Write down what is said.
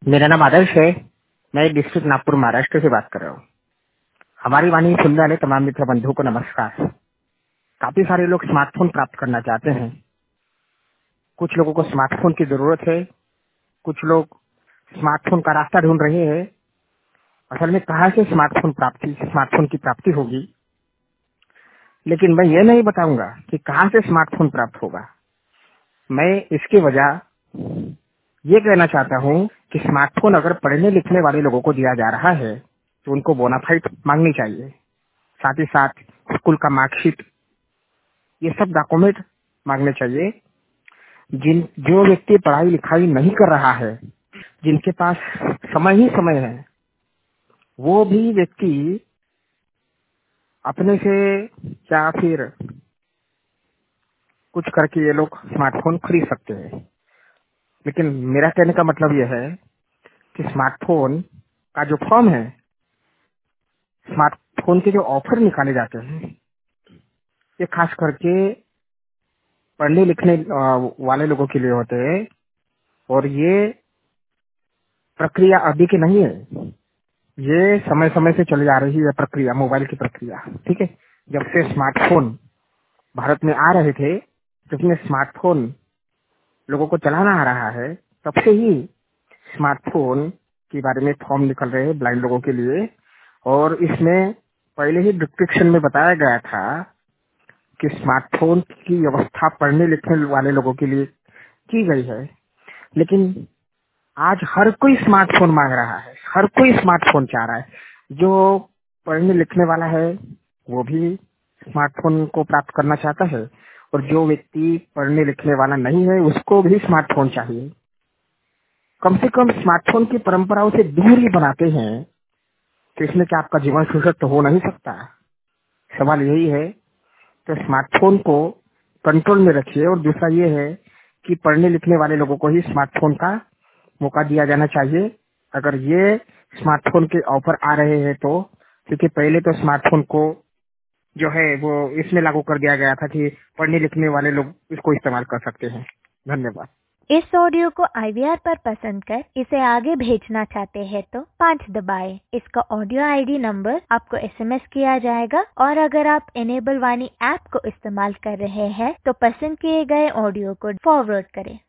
मेरा नाम आदर्श है। मैं डिस्ट्रिक्ट नागपुर महाराष्ट्र से बात कर रहा हूँ। हमारी वाणी सुनने वाले तमाम मित्र बंधुओं को नमस्कार। काफी सारे लोग स्मार्टफोन प्राप्त करना चाहते हैं। कुछ लोगों को स्मार्टफोन की जरूरत है, कुछ लोग स्मार्टफोन का रास्ता ढूंढ रहे हैं। असल में कहाँ से स्मार्टफोन की प्राप्ति होगी, लेकिन मैं ये नहीं बताऊंगा कि कहाँ से स्मार्टफोन प्राप्त होगा। मैं इसकी वजह ये कहना चाहता हूँ कि स्मार्टफोन अगर पढ़ने लिखने वाले लोगों को दिया जा रहा है तो उनको बोनाफाइड मांगनी चाहिए। साथ ही साथ स्कूल का मार्कशीट, ये सब डॉक्यूमेंट मांगने चाहिए। जो व्यक्ति पढ़ाई लिखाई नहीं कर रहा है, जिनके पास समय ही समय है, वो भी व्यक्ति अपने से या फिर कुछ करके ये लोग स्मार्टफोन खरीद सकते हैं। लेकिन मेरा कहने का मतलब यह है कि स्मार्टफोन का जो फॉर्म है, स्मार्टफोन के जो ऑफर निकाले जाते हैं, ये खास करके पढ़ने लिखने वाले लोगों के लिए होते हैं। और ये प्रक्रिया अभी की नहीं है, ये समय समय से चली आ रही है प्रक्रिया, मोबाइल की प्रक्रिया। ठीक है, जब से स्मार्टफोन भारत में आ रहे थे, जिसमें स्मार्टफोन लोगों को चलाना आ रहा है, तब से ही स्मार्टफोन के बारे में फॉर्म निकल रहे हैं ब्लाइंड लोगों के लिए। और इसमें पहले ही डिस्क्रिप्शन में बताया गया था कि स्मार्टफोन की व्यवस्था पढ़ने लिखने वाले लोगों के लिए की गई है। लेकिन आज हर कोई स्मार्टफोन मांग रहा है, हर कोई स्मार्टफोन चाह रहा है। जो पढ़ने लिखने वाला है वो भी स्मार्टफोन को प्राप्त करना चाहता है, और जो व्यक्ति पढ़ने लिखने वाला नहीं है उसको भी स्मार्टफोन चाहिए। कम से कम स्मार्टफोन की परंपराओं से दूर ही बनाते हैं, तो इसमें क्या आपका जीवन सुरक्षित तो हो नहीं सकता। सवाल यही है, तो स्मार्टफोन को कंट्रोल में रखिए। और दूसरा ये है कि पढ़ने लिखने वाले लोगों को ही स्मार्टफोन का मौका दिया जाना चाहिए, अगर ये स्मार्टफोन के ऑफर आ रहे हैं तो। क्योंकि पहले तो स्मार्टफोन को जो है वो इसमें लागू कर दिया गया था कि पढ़ने लिखने वाले लोग इसको इस्तेमाल कर सकते हैं। धन्यवाद। इस ऑडियो को IVR पर पसंद कर इसे आगे भेजना चाहते हैं तो 5 दबाएं। इसका ऑडियो ID नंबर आपको SMS किया जाएगा। और अगर आप इनेबल वाणी ऐप को इस्तेमाल कर रहे हैं तो पसंद किए गए ऑडियो को फॉरवर्ड करें।